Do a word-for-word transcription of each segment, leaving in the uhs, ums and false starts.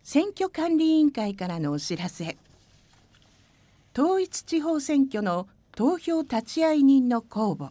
選挙管理委員会からのお知らせ。統一地方選挙の投票立会人の公募。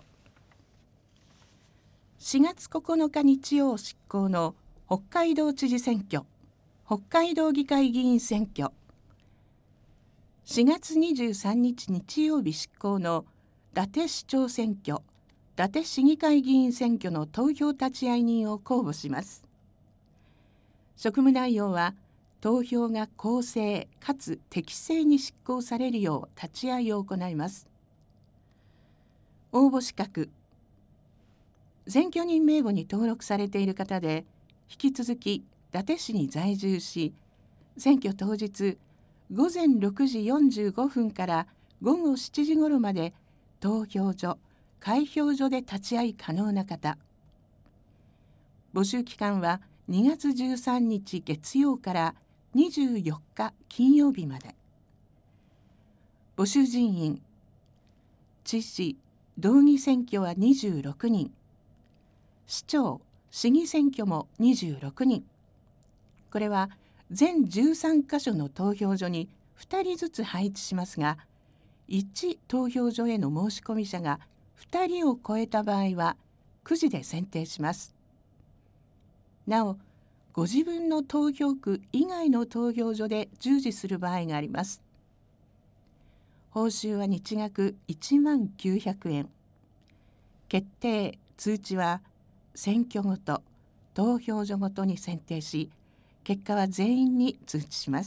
しがつここのか日曜執行の北海道知事選挙、北海道議会議員選挙、しがつにじゅうさんにち日曜日執行の伊達市長選挙、伊達市議会議員選挙の投票立会人を公募します。職務内容は、投票が公正かつ適正に執行されるよう立ち会いを行います。応募資格。選挙人名簿に登録されている方で、引き続き伊達市に在住し、選挙当日ごぜんろくじよんじゅうごふんからごごしちじごろまで投票所、開票所で立ち会い可能な方。募集期間はにがつじゅうさんにち月曜からにじゅうよっか金曜日まで。募集人員。知事、道議選挙はにじゅうろくにん。市長、市議選挙もにじゅうろくにん。これは全じゅうさんかしょの投票所にふたりずつ配置しますが、いち投票所への申し込み者がふたりを超えた場合はくじで選定します。なお、ご自分の投票区以外の投票所で従事する場合があります。報酬は日額いちまんきゅうひゃくえん。決定・通知は選挙ごと、投票所ごとに選定し、結果は全員に通知します。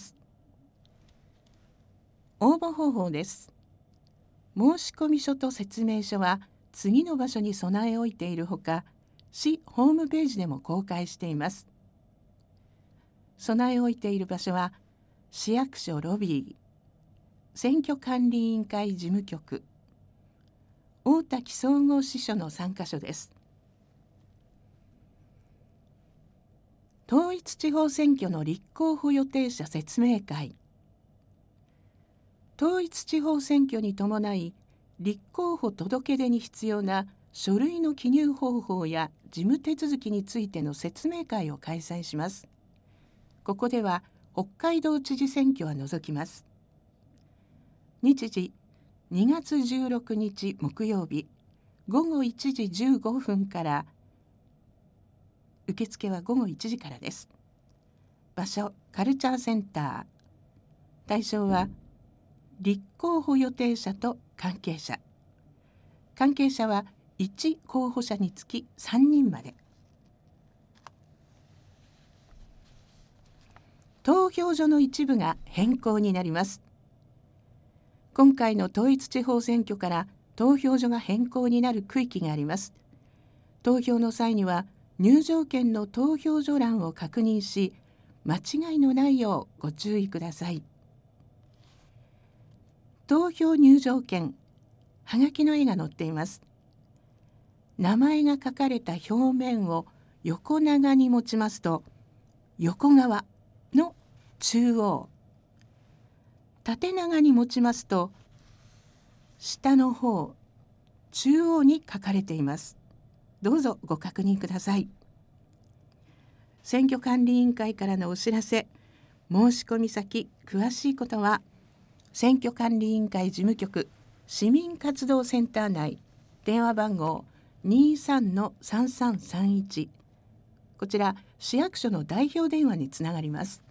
応募方法です。申込書と説明書は次の場所に備え置いているほか、市ホームページでも公開しています。備え置いている場所は、市役所ロビー、選挙管理委員会事務局、大滝総合支所のさんかしょです。統一地方選挙の立候補予定者説明会。統一地方選挙に伴い、立候補届出に必要な書類の記入方法や事務手続きについての説明会を開催します。ここでは北海道知事選挙は除きます。日時にがつじゅうろくにち木曜日ごごいちじじゅうごふんから、受付はごごいちじからです。場所カルチャーセンター。対象は立候補予定者と関係者。関係者はいち候補者につきさんにんまで。投票所の一部が変更になります。今回の統一地方選挙から投票所が変更になる区域があります。投票の際には入場券の投票所欄を確認し、間違いのないようご注意ください。投票入場券、はがきの絵が載っています。名前が書かれた表面を横長に持ちますと、横側の中央、縦長に持ちますと下の方、中央に書かれています。どうぞご確認ください。選挙管理委員会からのお知らせ。申し込み先、詳しいことは選挙管理委員会事務局市民活動センター内、電話番号 にじゅうさんのさんさんさんいち、こちら市役所の代表電話につながります。